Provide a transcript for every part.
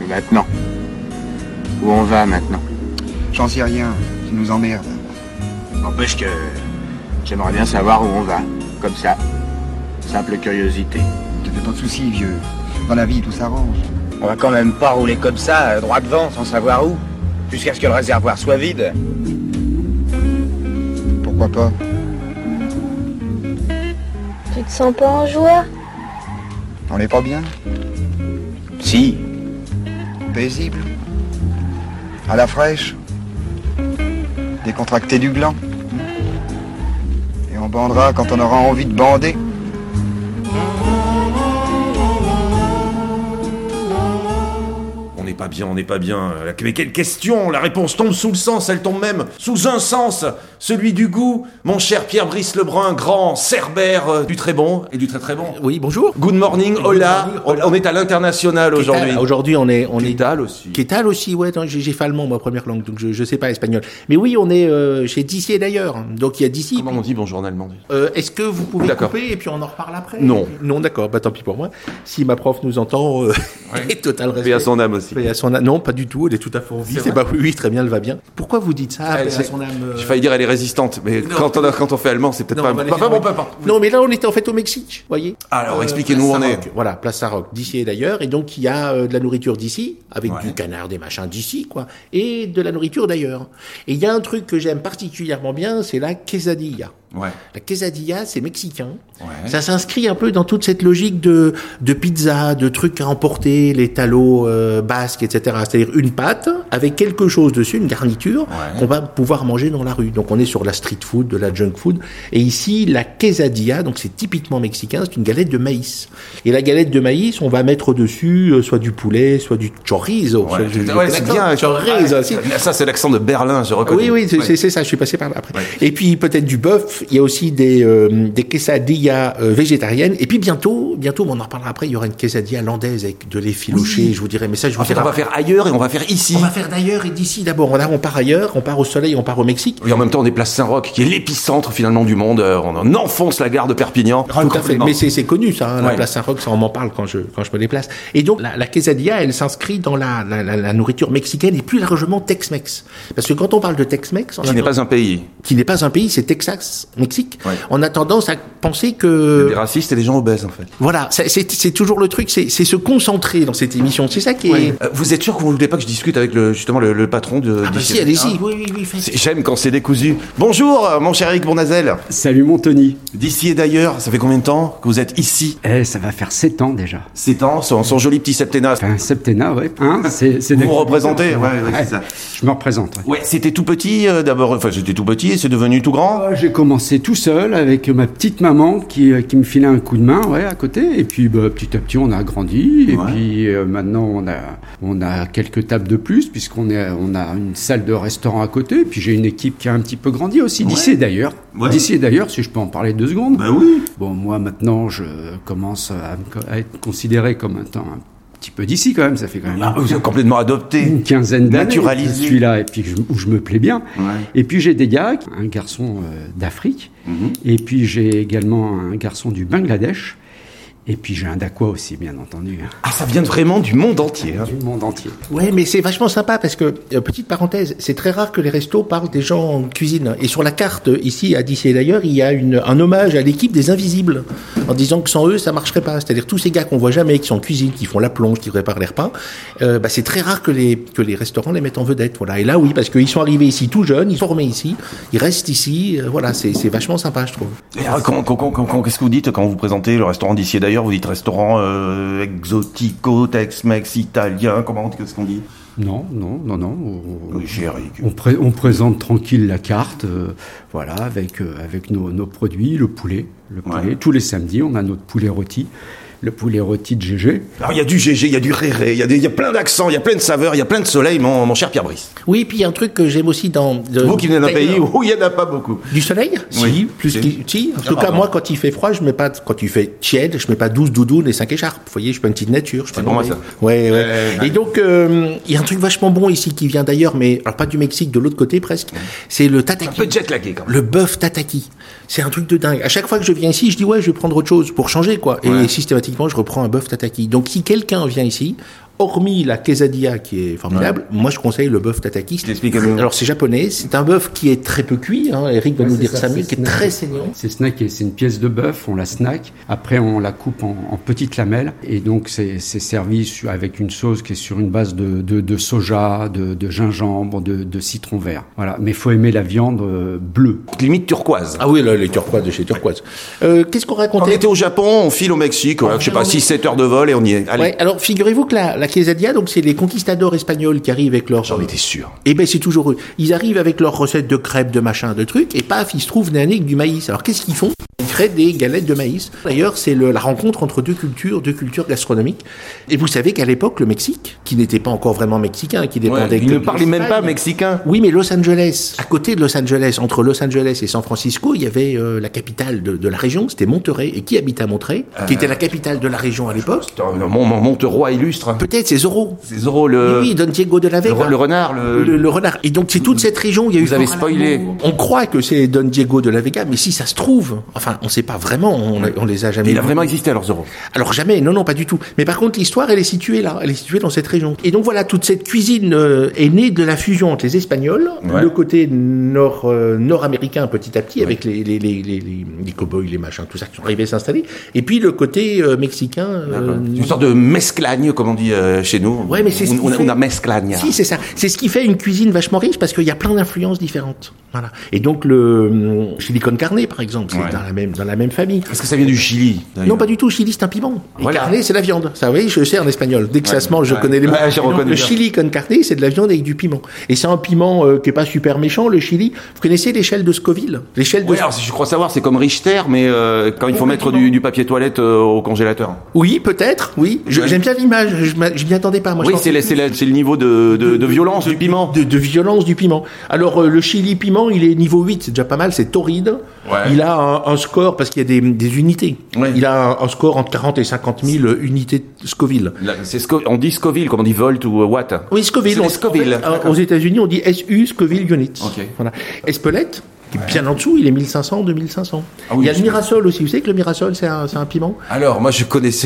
Et maintenant? Où on va maintenant? J'en sais rien, tu nous emmerdes. N'empêche que j'aimerais bien savoir où on va, comme ça. Simple curiosité. Ne te fais pas de soucis, vieux. Dans la vie, tout s'arrange. On va quand même pas rouler comme ça, droit devant, sans savoir où, jusqu'à ce que le réservoir soit vide. Pourquoi pas? Tu te sens pas en joie? On n'est pas bien? Si. Paisible? À la fraîche? Décontracté du gland? Et on bandera quand on aura envie de bander? On n'est pas bien. Mais quelle question! La réponse tombe sous le sens, elle tombe même sous un sens, celui du goût. Mon cher Pierre-Brice Lebrun, grand cerbère du très bon et du très très bon. Oui, bonjour. Good morning, hola. On est à l'international aujourd'hui. Aujourd'hui, on est. Kétal aussi. Kétal aussi, ouais. J'ai fait allemand, ma première langue, donc je sais pas espagnol. Mais oui, on est chez D'ici et d'ailleurs. Donc il y a D'ici. Comment on dit bonjour en allemand? Est-ce que vous pouvez D'accord. couper et puis on en reparle après? Non. Non, d'accord. Bah tant pis pour moi. Si ma prof nous entend, et total respect. Et à son âme aussi. Et à son âme. Non, pas du tout. Elle est tout à fait en vie. Oui, très bien, elle va bien. Pourquoi vous dites ça? À son âme. J'ai failli dire elle est résistante, mais Non. quand on fait allemand, c'est peut-être Non, pas bon. Non, mais là, on était en fait au Mexique, voyez. Alors, expliquez-nous où on est. Voilà, place Saint-Roch, d'ici et d'ailleurs. Et donc, il y a de la nourriture d'ici, avec du canard, des machins d'ici, quoi. Et de la nourriture d'ailleurs. Et il y a un truc que j'aime particulièrement bien, c'est la quesadilla. Ouais. La quesadilla, c'est mexicain. Ouais. Ça s'inscrit un peu dans toute cette logique de pizza, de trucs à emporter, les talos basques, etc. C'est-à-dire une pâte avec quelque chose dessus, une garniture, qu'on va pouvoir manger dans la rue. Donc on est sur la street food, de la junk food. Et ici, la quesadilla, donc c'est typiquement mexicain, c'est une galette de maïs. Et la galette de maïs, on va mettre au-dessus soit du poulet, soit du chorizo. C'est bien. Chorizo. Ça, c'est l'accent de Berlin, je reconnais. Oui, c'est ça, je suis passé par là après. Ouais. Et puis peut-être du bœuf. Il y a aussi des quesadillas végétariennes. Et puis bientôt, mais on en reparlera après, il y aura une quesadilla landaise avec de lait filoché, je vous dirai. Mais ça, je vous dirai. On va faire ailleurs et on va faire ici. On va faire d'ailleurs et d'ici d'abord. On part ailleurs, on part au soleil, on part au Mexique. Et en même temps, on est place Saint-Roch, qui est l'épicentre finalement du monde. On enfonce la gare de Perpignan. Tout à fait. Mais c'est connu ça, la place Saint-Roch, ça on m'en parle quand je me déplace. Et donc la quesadilla, elle s'inscrit dans la nourriture mexicaine et plus largement Tex-Mex. Parce que quand on parle de Tex-Mex, qui n'est pas un pays. Qui n'est pas un pays, c'est Texas, Mexique. Ouais. On a tendance à penser que des racistes et des gens obèses en fait. Voilà, c'est toujours le truc, c'est se concentrer dans cette émission. C'est ça qui est. Vous êtes sûr que vous ne voulez pas que je discute avec le patron de si, allez-y. Oui, J'aime quand c'est décousu. Bonjour, mon cher Eric Bournazel. Salut mon Tony. D'ici et d'ailleurs, ça fait combien de temps que vous êtes ici? Ça va faire 7 ans déjà. 7 ans, son joli petit septennat. Enfin, septennat, ouais. Vous me représentez, ouais, c'est ça. Je me représente. Ouais, c'était tout petit d'abord. Enfin, c'était tout petit et c'est devenu tout grand. J'ai commencé tout seul avec ma petite maman qui me filait un coup de main, à côté. Et puis, petit à petit, on a grandi. Et puis, maintenant, on a quelques tables de plus puisqu'on a une salle de restaurant à côté. Et puis, j'ai une équipe qui a un petit peu grandi aussi. D'ici et d'ailleurs. Ouais. D'ici et d'ailleurs, si je peux en parler 2 secondes. Bah oui. Bon, moi, maintenant, je commence à être considéré comme un petit peu d'ici quand même, ça fait quand même vous êtes complètement adopté, une quinzaine d'années, naturalisé. Je suis là et puis où je me plais bien. Ouais. Et puis j'ai des gars, un garçon d'Afrique, et puis j'ai également un garçon du Bangladesh. Et puis j'ai un Daqua aussi, bien entendu. Ah, ça vient vraiment du monde entier. Hein. Du monde entier. Ouais, mais c'est vachement sympa parce que, petite parenthèse, c'est très rare que les restos parlent des gens en cuisine. Et sur la carte, ici, à D'ici et d'ailleurs, il y a un hommage à l'équipe des Invisibles, en disant que sans eux, ça marcherait pas. C'est-à-dire tous ces gars qu'on voit jamais, qui sont en cuisine, qui font la plonge, qui préparent les repas, c'est très rare que les restaurants les mettent en vedette. Voilà. Et là, oui, parce qu'ils sont arrivés ici tout jeunes, ils sont formés ici, ils restent ici. Voilà, c'est vachement sympa, je trouve. Et qu'est-ce que vous dites quand vous présentez le restaurant D'ici et d'ailleurs? Vous dites restaurant exotico, Tex-Mex, italien, qu'est-ce qu'on dit? Non. Oui, chéri. On présente tranquille la carte, avec nos produits, le poulet. Tous les samedis, on a notre poulet rôti. Le poulet rôti de GG. Alors il y a du GG, il y a du réré, il y a plein d'accents, il y a plein de saveurs, il y a plein de soleil, mon cher Pierre-Brice. Oui, puis il y a un truc que j'aime aussi dans... Vous qui venez d'un pays où il n'y en a pas beaucoup. Du soleil? Oui. Si. En tout cas, moi, quand il fait froid, quand il fait tiède, je mets pas 12 doudounes et 5 écharpes. Vous voyez, je suis pas une petite nature. C'est pour moi ça. Ouais. Et donc, il y a un truc vachement bon ici qui vient d'ailleurs, mais alors pas du Mexique, de l'autre côté presque. C'est le tataki. Un peu jet-lagué quand même. Le bœuf tataki. C'est un truc de dingue. À chaque fois que je viens ici, je dis je vais prendre autre chose pour changer, quoi. Et systématiquement, je reprends un bœuf tataki. Donc si quelqu'un vient ici, Hormis la quesadilla qui est formidable, moi je conseille le bœuf tataki. Expliquez-nous. Alors c'est japonais, c'est un bœuf qui est très peu cuit, Eric va nous dire ça mieux, qui est très saignant. C'est snacké, c'est une pièce de bœuf, on la snack, après on la coupe en petites lamelles, et donc c'est servi avec une sauce qui est sur une base de soja, de gingembre, de citron vert. Voilà, mais faut aimer la viande bleue. Limite turquoise. Ah oui, là, les turquoises de chez Turquoise. Qu'est-ce qu'on racontait? On était au Japon, on file au Mexique, je sais pas, 6-7 heures de vol et on y est. Allez. Ouais, alors figurez-vous que la quesadilla, donc c'est les conquistadors espagnols qui arrivent avec leur... J'en étais sûr. Eh ben c'est toujours eux. Ils arrivent avec leurs recettes de crêpes, de machin, de trucs, et paf, ils se trouvent nez avec du maïs. Alors qu'est-ce qu'ils font? Ils créent des galettes de maïs. D'ailleurs, c'est la rencontre entre deux cultures gastronomiques. Et vous savez qu'à l'époque, le Mexique, qui n'était pas encore vraiment mexicain, qui dépendait... il ne parlait même pas mexicain. Oui, mais Los Angeles, à côté de Los Angeles, entre Los Angeles et San Francisco, il y avait la capitale de la région, c'était Monterrey. Et qui habitait à Monterrey, qui était la capitale de la région à l'époque? Mon Monterroi illustre. Peut-être, c'est Zorro. C'est Zorro, Oui, Don Diego de la Vega. Le renard, le renard. Et donc, c'est toute cette région, il y a eu... Vous avez spoilé. On croit que c'est Don Diego de la Vega, mais si ça se trouve, enfin, on sait pas vraiment, on les a jamais... Il a vraiment existé alors, Zorro? Alors jamais, non, pas du tout. Mais par contre, l'histoire, elle est située là, elle est située dans cette région. Et donc voilà, toute cette cuisine est née de la fusion entre les Espagnols, le côté nord-américain petit à petit, avec les cow-boys, les machins, tout ça qui sont arrivés à s'installer, et puis le côté mexicain... une sorte de mesclagne, comme on dit chez nous. Ouais, mais c'est una mesclagne. Si, c'est ça. C'est ce qui fait une cuisine vachement riche, parce qu'il y a plein d'influences différentes. Voilà. Et donc le chili con carne, par exemple, c'est dans la même famille. Est-ce que ça vient du Chili? Non, pas du tout. Chili, c'est un piment. Et carne, c'est la viande. Ça, oui, je sais en espagnol. Dès que ça se mange, je connais les mots. Le chili con carne, c'est de la viande avec du piment. Et c'est un piment qui est pas super méchant, le chili. Vous connaissez l'échelle de Scoville? Alors, je crois savoir, c'est comme Richter, mais quand il faut mettre du papier toilette au congélateur. Oui, peut-être, oui. J'aime bien l'image. Je m'y attendais pas, moi. Oui, c'est le niveau de violence du piment. De violence du piment. Alors, le chili piment, il est niveau 8, c'est déjà pas mal, c'est torride. Ouais. Il a un score, parce qu'il y a des unités. Ouais. Il a un score entre 40 et 50 000 unités Scoville. On dit Scoville, comme on dit Volt ou Watt. Oui, Scoville. Scoville. Aux États-Unis, on dit SU, Scoville Units. Okay. Voilà. Espelette, qui est bien en dessous, il est 1500, 2500. Ah oui, il y a le Mirasol aussi. Vous savez que le Mirasol, c'est un piment? Alors, moi, je connaissais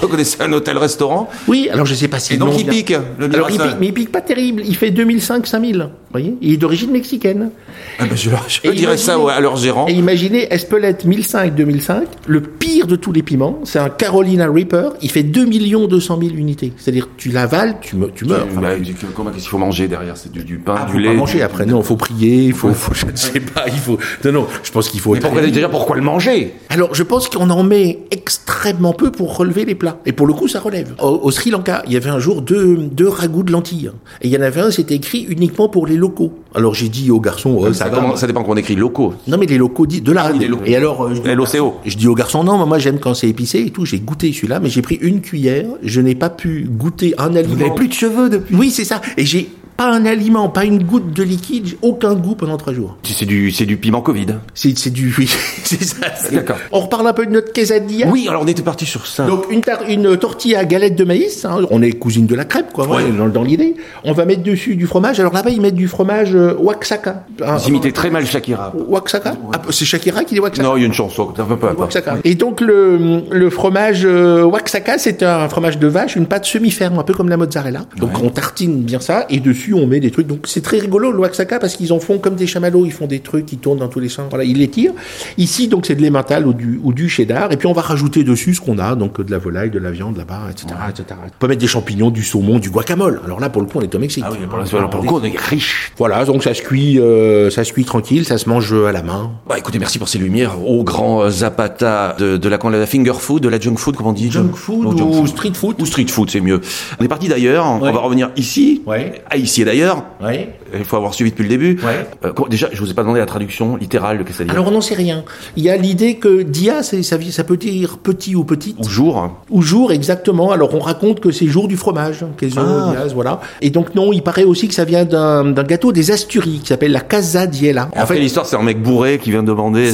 un hôtel-restaurant. Oui, alors je sais pas si... Et donc, il pique, le Mirasol. Alors, mais il pique pas terrible. Il fait 2005-5000. Vous voyez? Il est d'origine mexicaine. Ah ben, je dirais ça à leur gérant. Et imaginez, Espelette 1005-2005, le pire de tous les piments, c'est un Carolina Reaper, il fait 2 200 000 unités. C'est-à-dire, tu l'avales, tu meurs. Comment qu'est-ce qu'il faut manger derrière? C'est du pain, du lait? Faut pas manger après. Non, faut prier, je ne sais pas, non, je pense qu'il faut... Mais pourquoi le manger? Alors, je pense qu'on en met extrêmement peu pour relever les plats. Et pour le coup, ça relève. Au Sri Lanka, il y avait un jour deux ragoûts de lentilles. Et il y en avait un, c'était écrit uniquement pour les locaux. Alors, j'ai dit aux garçons, ça dépend qu'on écrit locaux. Non, mais les locaux disent de la... Et alors, LOCO. Je dis aux garçons, non, moi j'aime quand c'est épicé et tout. J'ai goûté celui-là, mais j'ai pris une cuillère. Je n'ai pas pu goûter un aliment. Vous n'avez plus de cheveux depuis? Oui, c'est ça. Et j'ai pas un aliment, pas une goutte de liquide, aucun goût pendant 3 jours. C'est du piment Covid. Oui, c'est ça. D'accord. On reparle un peu de notre quesadilla. Oui, alors on était parti sur ça. Donc une tortilla à galette de maïs, on est cousine de la crêpe, quoi, ouais. Dans l'idée. On va mettre dessus du fromage. Alors là-bas, ils mettent du fromage Oaxaca. Vous imitez très mal Shakira. Oaxaca? Ah, c'est Shakira qui dit Oaxaca? Non, il y a une chanson, un peu. Oaxaca. Et donc le fromage Oaxaca, c'est un fromage de vache, une pâte semi-ferme, un peu comme la mozzarella. Donc on tartine bien ça, et dessus on met des trucs. Donc c'est très rigolo le Oaxaca parce qu'ils en font comme des chamallows, ils font des trucs qui tournent dans tous les sens. Voilà, ils les tirent. Ici donc c'est de l'emmental ou du cheddar, et puis on va rajouter dessus ce qu'on a, donc de la volaille, de la viande là-bas, etc. On peut mettre des champignons, du saumon, du guacamole. Alors là pour le coup on est au Mexique. Ah oui, pour le coup on est riche. Voilà, donc ça se cuit tranquille, ça se mange à la main. Bah écoutez, merci pour ces lumières au grand Zapata de la finger food, de la junk food, comment on dit? Junk food ou street food? Ou street food, c'est mieux. On est parti d'ailleurs, on va revenir ici, à ici et d'ailleurs. Ouais. Il faut avoir suivi depuis le début. Ouais. Déjà, je vous ai pas demandé la traduction littérale de quesadilla. Alors on n'en sait rien. Il y a l'idée que dia, ça peut dire petit ou petite. Ou jour. Ou jour, exactement. Alors on raconte que c'est jour du fromage, queso, diaz, voilà. Et donc non, il paraît aussi que ça vient d'un gâteau des Asturies qui s'appelle la quesadilla. En fait, l'histoire, c'est un mec bourré qui vient de demander.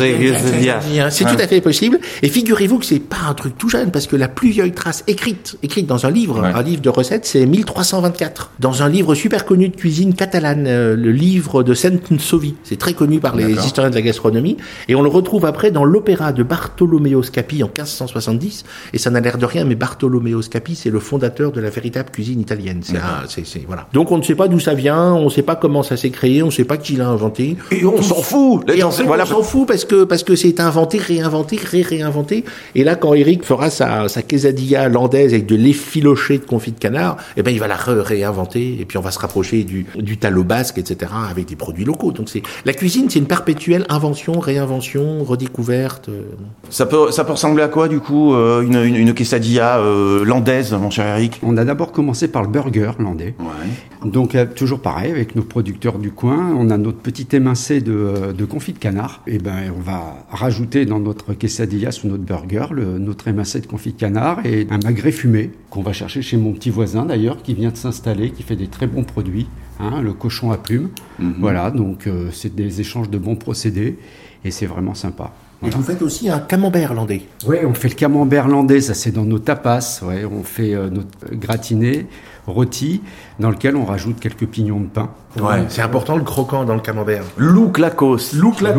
C'est tout à fait possible. Et figurez-vous que c'est pas un truc tout jeune, parce que la plus vieille trace écrite dans un livre de recettes, c'est 1324. Dans un livre super connu de cuisine catalane, le livre de Saint-Sauvy. C'est très connu par les historiens de la gastronomie. Et on le retrouve après dans l'opéra de Bartolomeo Scapi en 1570. Et ça n'a l'air de rien, mais Bartolomeo Scapi, c'est le fondateur de la véritable cuisine italienne. Voilà. Donc on ne sait pas d'où ça vient, on ne sait pas comment ça s'est créé, on ne sait pas qui l'a inventé. Et on s'en fout. On s'en fout parce que c'est inventé, réinventé, réinventé. Et là, quand Eric fera sa quesadilla landaise avec de l'effiloché de confit de canard, eh ben il va la réinventer. Et puis on va se rapprocher du talot basque, etc. avec des produits locaux. Donc la cuisine, c'est une perpétuelle invention, réinvention, redécouverte. Ça peut ressembler à quoi du coup une quesadilla landaise, mon cher Eric? On a d'abord commencé par le burger landais. Ouais. Donc toujours pareil avec nos producteurs du coin, on a notre petit émincé de confit de canard. Et ben on va rajouter dans notre quesadilla sous notre burger notre émincé de confit de canard et un magret fumé qu'on va chercher chez mon petit voisin d'ailleurs qui vient de s'installer, qui fait des très bons produits, le cochon à plumes. Voilà, donc c'est des échanges de bons procédés et c'est vraiment sympa. Voilà. Et vous faites aussi un camembert landais. Oui, on fait le camembert landais, ça c'est dans nos tapas. Ouais, on fait notre gratiné, rôti, dans lequel on rajoute quelques pignons de pain. Ouais, c'est important le croquant dans le camembert. Louk Lacos.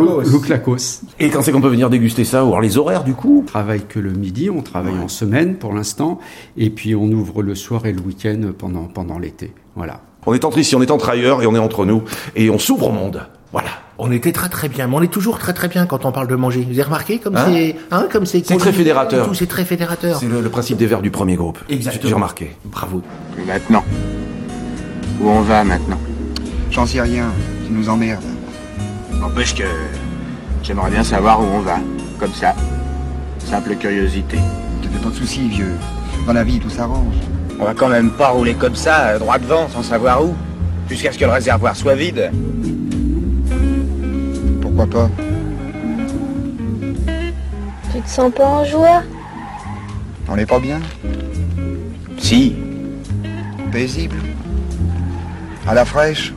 Et quand c'est qu'on peut venir déguster ça, ou alors les horaires du coup? On travaille que le midi, on travaille en semaine pour l'instant, et puis on ouvre le soir et le week-end pendant l'été. Voilà. On est entre ici, on est entre ailleurs et on est entre nous, et on s'ouvre au monde. Voilà. On était très très bien, mais on est toujours très très bien quand on parle de manger. Vous avez remarqué comme c'est très fédérateur. C'est très fédérateur. C'est le principe des verres du premier groupe. Exactement. J'ai remarqué. Bravo. Et maintenant? Où on va maintenant? J'en sais rien, tu nous emmerdes. N'empêche que j'aimerais bien savoir où on va. Comme ça. Simple curiosité. Ne te fais pas de soucis, vieux. Dans la vie, tout s'arrange. On va quand même pas rouler comme ça, droit devant, sans savoir où. Jusqu'à ce que le réservoir soit vide. Pourquoi pas? Tu te sens pas en joie? On n'est pas bien? Si. Paisible? À la fraîche?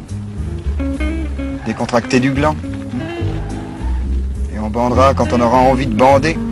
Décontracté du gland? Et on bandera quand on aura envie de bander?